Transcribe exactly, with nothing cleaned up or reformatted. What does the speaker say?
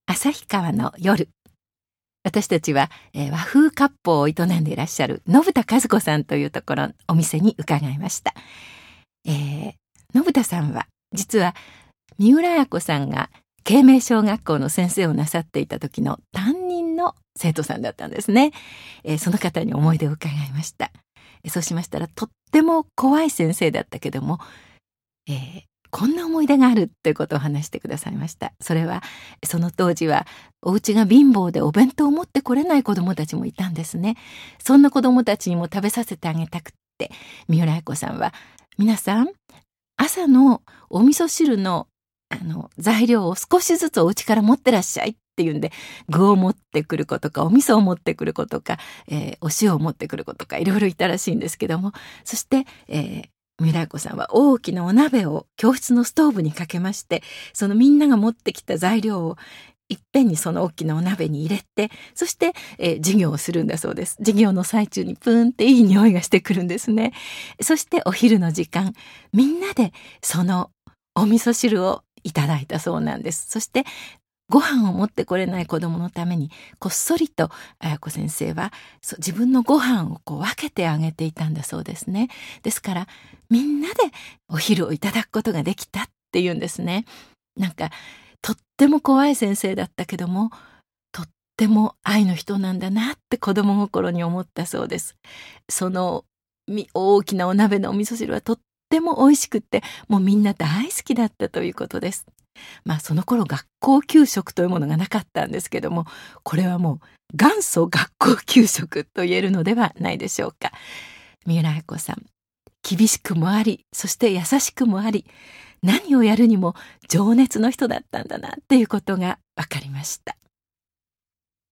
旭川の夜。私たちは、えー、和風割烹を営んでいらっしゃる信田和子さんというところ、お店に伺いました。えー、信田さんは実は三浦綾子さんが慶明小学校の先生をなさっていた時の担任の生徒さんだったんですね。えー、その方に思い出を伺いました。えー、そうしましたら、とっても怖い先生だったけども、えーこんな思い出があるということを話してくださいました。それは、その当時はお家が貧乏でお弁当を持ってこれない子どもたちもいたんですね。そんな子どもたちにも食べさせてあげたくって、三浦綾子さんは、皆さん、朝のお味噌汁の、あの材料を少しずつお家から持ってらっしゃいっていうんで、具を持ってくる子とか、お味噌を持ってくる子とか、えー、お塩を持ってくる子とか、いろいろいたらしいんですけども、そして、えー三浦綾子さんは大きなお鍋を教室のストーブにかけまして、そのみんなが持ってきた材料をいっぺんにその大きなお鍋に入れて、そして、えー、授業をするんだそうです。授業の最中にプーンっていい匂いがしてくるんですね。そしてお昼の時間、みんなでそのお味噌汁をいただいたそうなんです。そしてご飯を持ってこれない子供のために、こっそりと綾子先生はそう自分のご飯をこう分けてあげていたんだそうですね。ですからみんなでお昼をいただくことができたっていうんですね。なんかとっても怖い先生だったけども、とっても愛の人なんだなって子供心に思ったそうです。その大きなお鍋のお味噌汁はとっても美味しくって、もうみんな大好きだったということです。まあその頃学校給食というものがなかったんですけども、これはもう元祖学校給食と言えるのではないでしょうか。三浦綾子さん、厳しくもあり、そして優しくもあり、何をやるにも情熱の人だったんだなっていうことが分かりました。